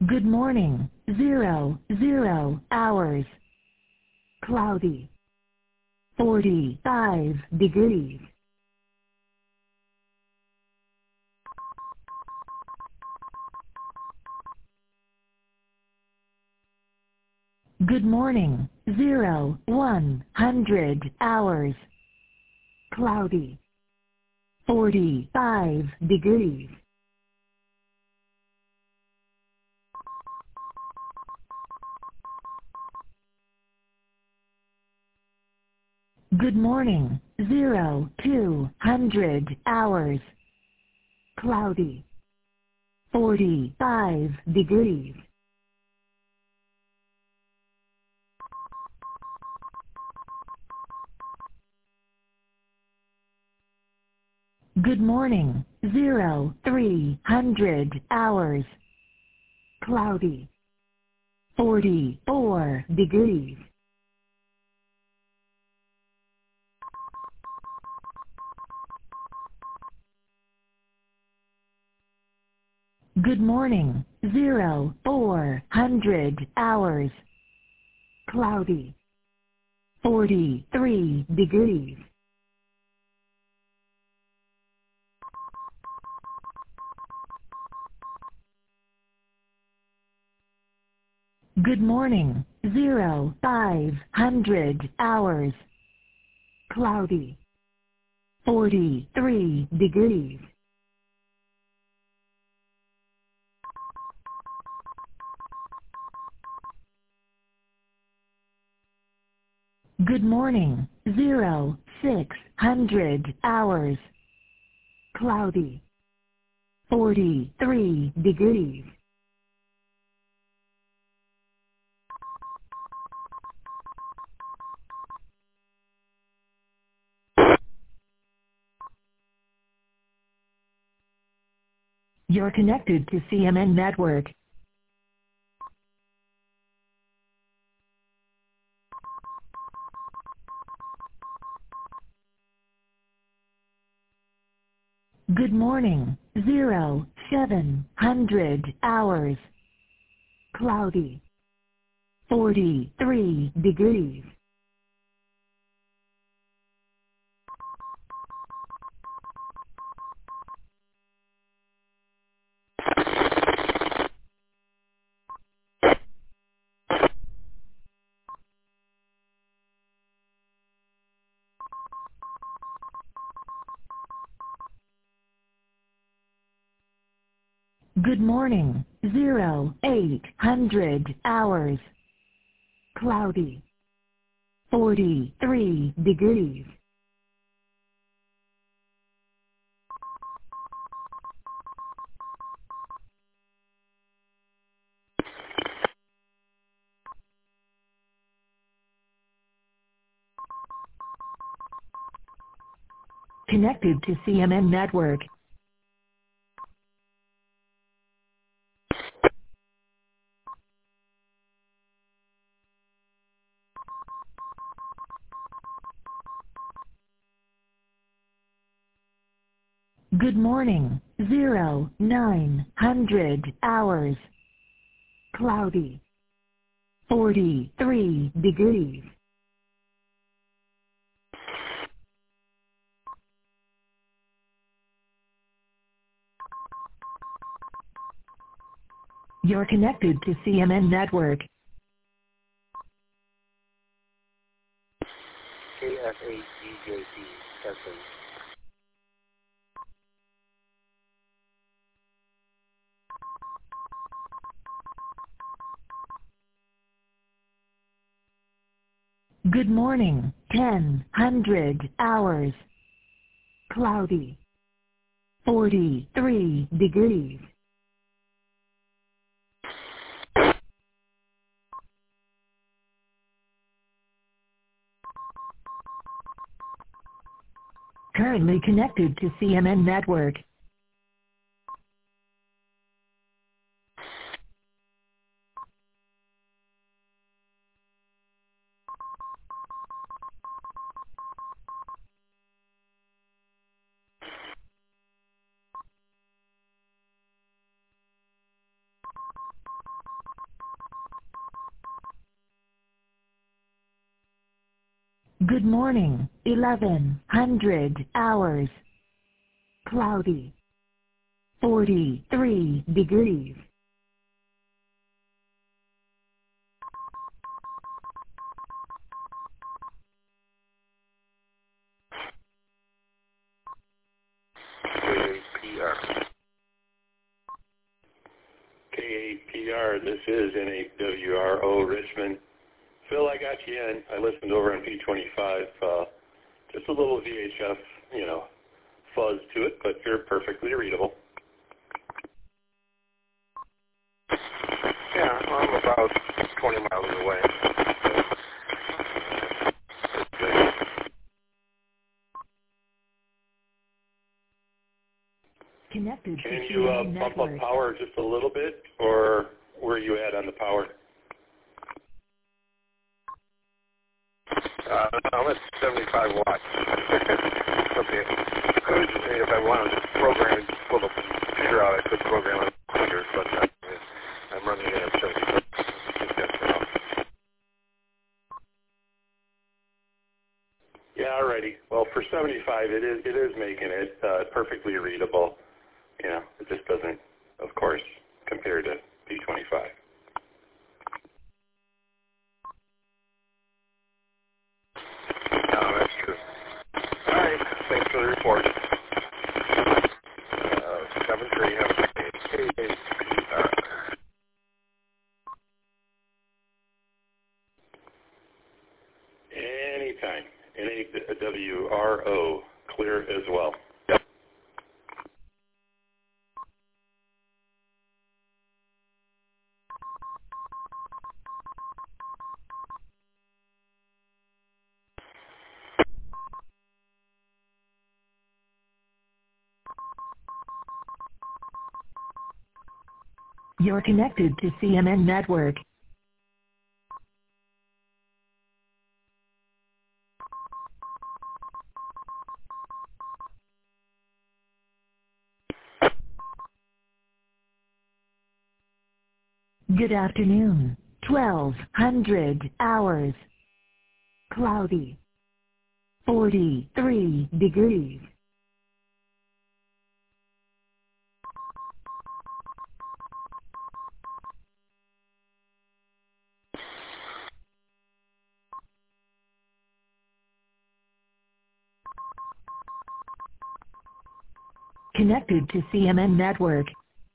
Good morning. 00 hours. Cloudy. 45 degrees. Good morning. 100 hours. Cloudy. 45 degrees. Good morning. 200 hours. Cloudy. 45 degrees. Good morning. 300 hours. Cloudy. 44 degrees. Good morning. 400 hours. Cloudy. 43 degrees. Good morning. 500 hours. Cloudy. 43 degrees. Good morning. 600 hours. Cloudy. 43 degrees. You're connected to CMN Network. Good morning. 700 hours. Cloudy. 43 degrees. Good morning. 800 hours. Cloudy. 43 degrees. Connected to CMN Network. Good morning. 900 hours. Cloudy. 43 degrees. You're connected to CMN Network. KFADJP testing. Good morning. 100 hours. Cloudy. 43 degrees. Currently connected to CMN Network. Good morning, 1100 hours. Cloudy. 43 degrees. KAPR. KAPR, this is NAWRO Richmond. Phil, I got you in. I listened over on P25. Just a little VHF, fuzz to it, but you're perfectly readable. Yeah, I'm about 20 miles away. Connected Can to you CNN bump Network. up power just a little bit, or where are you at on the power? I'm at 75 watts. Okay. If I wanted to program it, pull the figure out, I could program it quicker, but I'm running it at 75. I think that's enough. Yeah, alrighty. Well, for 75, it is making it perfectly readable. It just doesn't, of course, compare to P25. No, that's true. All right. Thanks for the report. 7-3. Have a good day. Anytime. NAWRO. Clear as well. Yep. You're connected to CNN Network. Good afternoon, 1200 hours. Cloudy. 43 degrees. Connected to CNN Network.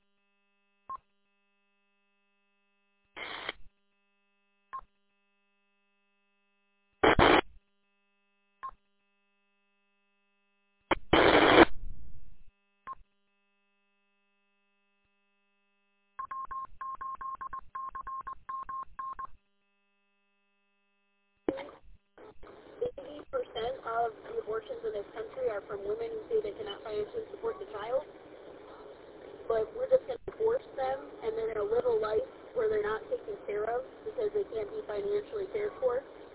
Of the abortions in this country are from women who say they cannot financially support the child, but we're just going to force them, and they're going to live a life where they're not taken care of because they can't be financially cared for.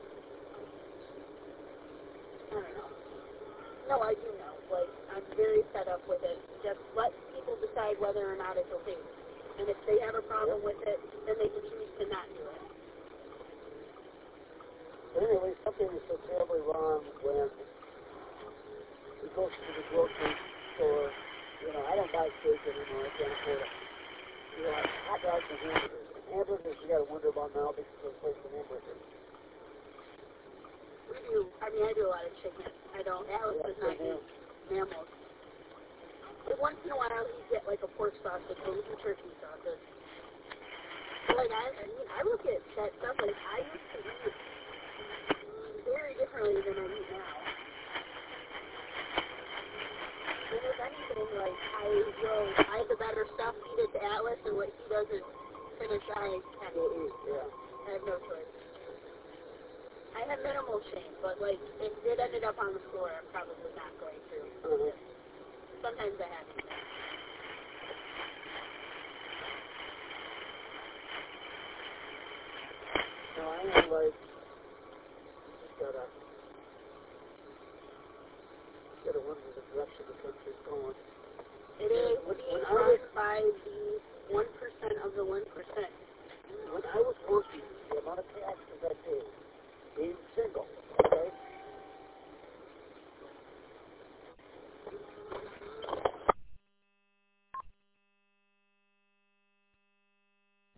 I don't know. No, I do know. I'm very fed up with it. Just let people decide whether or not it's okay. And if they have a problem with it, then they can choose to not do it. Anyway, something is so terribly wrong when we go to the grocery store. I don't buy steak anymore. I can't afford it. Hot dogs and hamburgers. And hamburgers, you got to wonder about now because they're placing hamburgers. We do. I do a lot of chicken. I don't. Alice does not eat mammals. But once in a while, you get a pork sausage or even turkey sausage. I look at that stuff I used to eat very differently than I eat now. And if anything, I have the better stuff, feed it to Atlas, and what he doesn't finish, I have to eat. Yeah. I have no choice. I have minimal shame, but if it ended up on the floor, I'm probably not going to. Sometimes I have to. No, I am gotta wonder the direction the country's going. It is being run by the 1% of the 1%. When I was working, the amount of taxes I paid, being single, okay,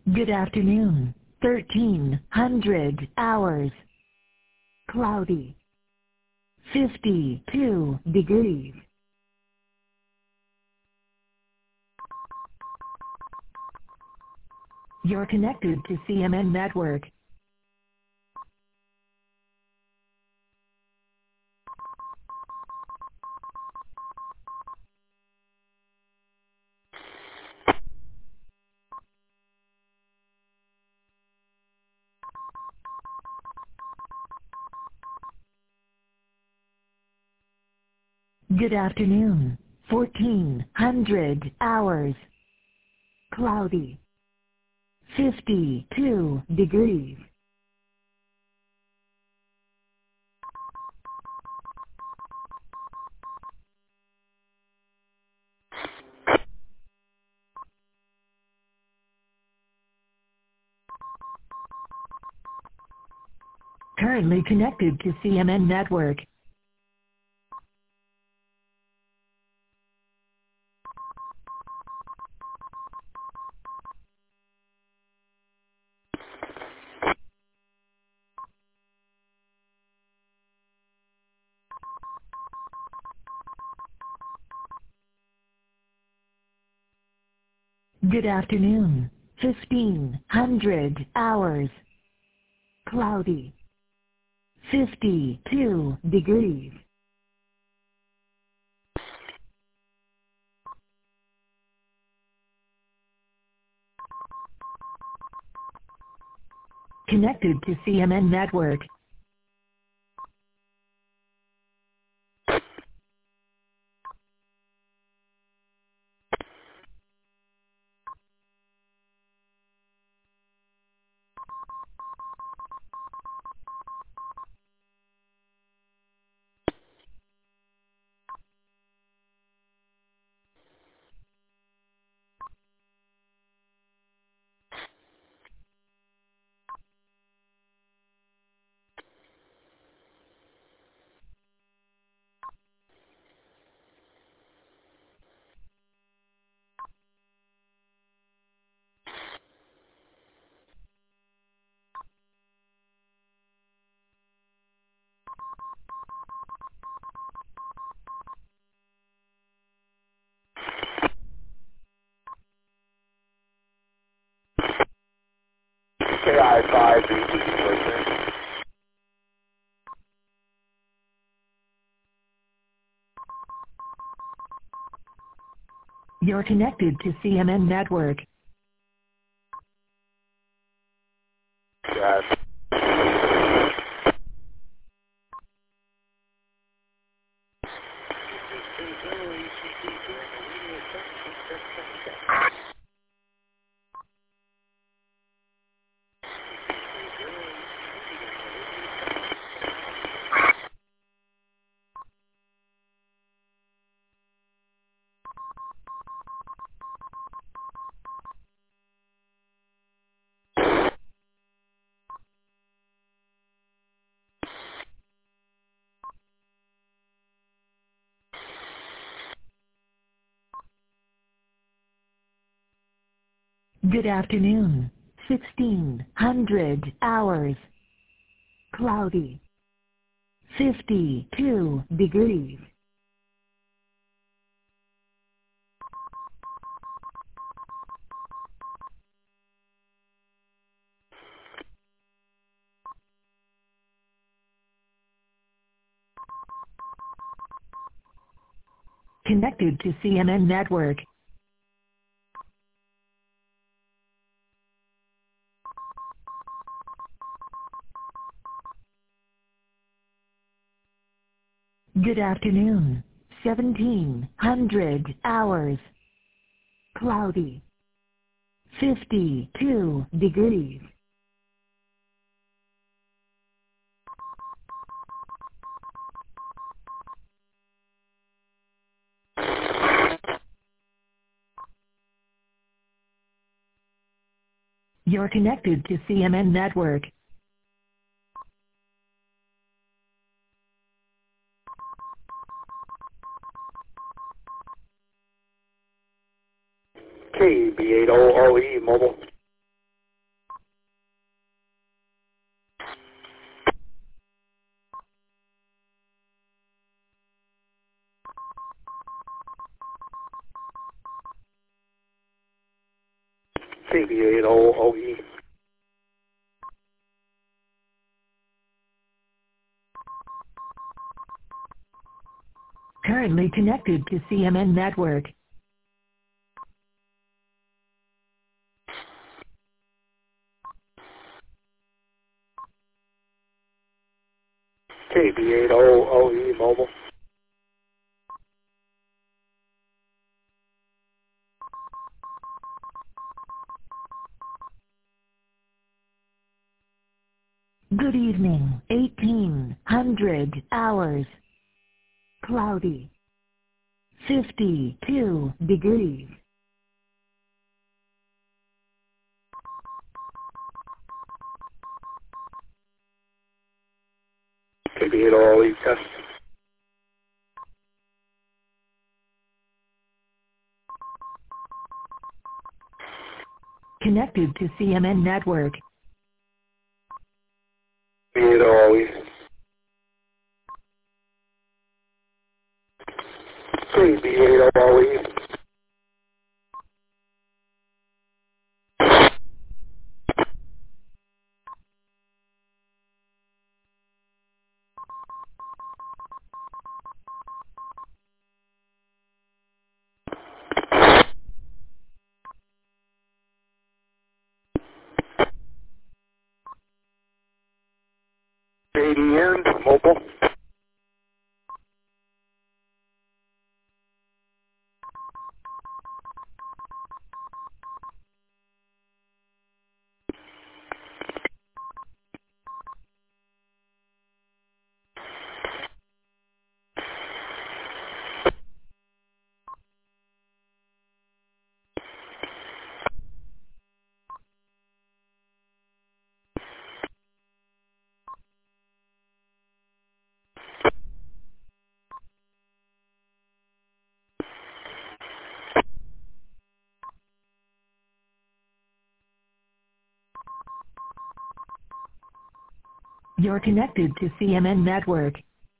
Good afternoon. 1300 hours. Cloudy. 52 degrees. You're connected to CMN Network. Good afternoon. 1400 hours. Cloudy. 52 degrees. Currently connected to CMN Network. Good afternoon. 1500 hours. Cloudy. 52 degrees. Connected to CMN Network. KI-5, listening. You're connected to CMN Network. Yes. Good afternoon. 1600 hours. Cloudy. 52 degrees. Connected to CMN Network. Good afternoon. 1700 hours. Cloudy. 52 degrees. You're connected to CMN Network. KB80OE mobile. KB80OE. Currently connected to CMN Network. KB80OE mobile. Good evening. 1800 hours. Cloudy. 52 degrees. KB80OE test. Connected to CMN Network. KB80OE. KB80OE. ADN mobile. You're connected to CMN Network.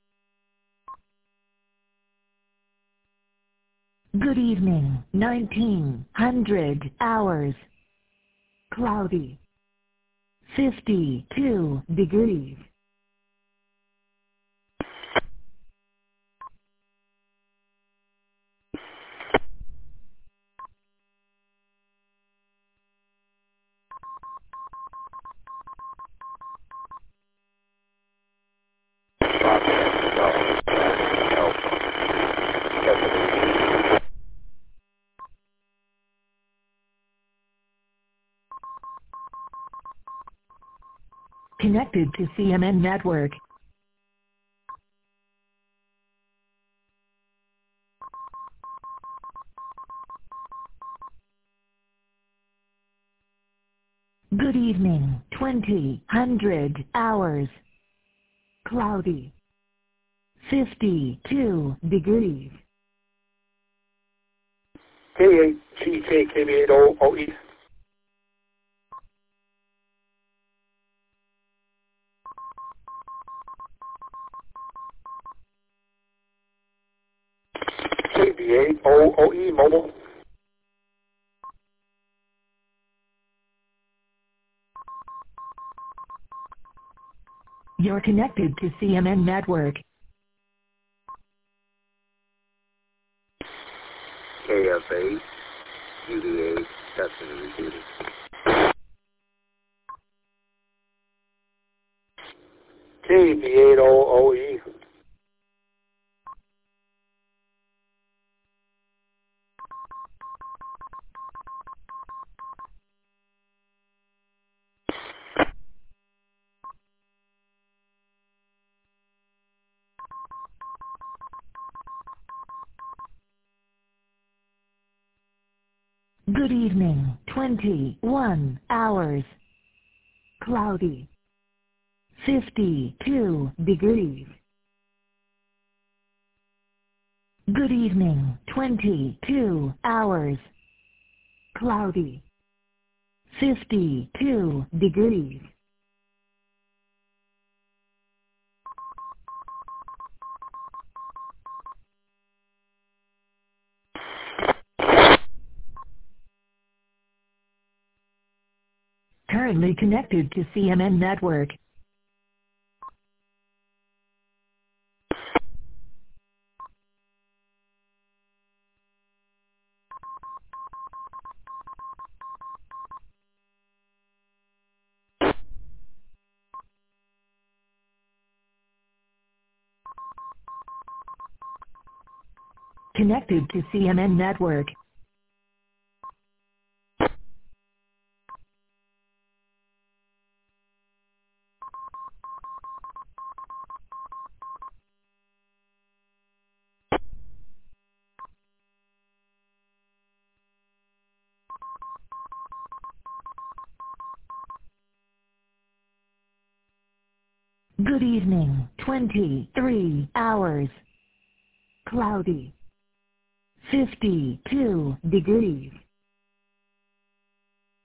Good evening. 1900 hours. Cloudy. 52 degrees. Connected to CMN Network. Good evening. 2000 hours. Cloudy. 52 degrees. K8CK KB80OE. KB80OE mobile. You're connected to CMN Network. KFA, UDA, testing and repeating. KB80OE. Good evening. 21 hours. Cloudy. 52 degrees. Good evening. 22 hours. Cloudy. 52 degrees. currently connected to CMN Network. Connected to CMN Network. Good evening. 23 hours. Cloudy. 52 degrees.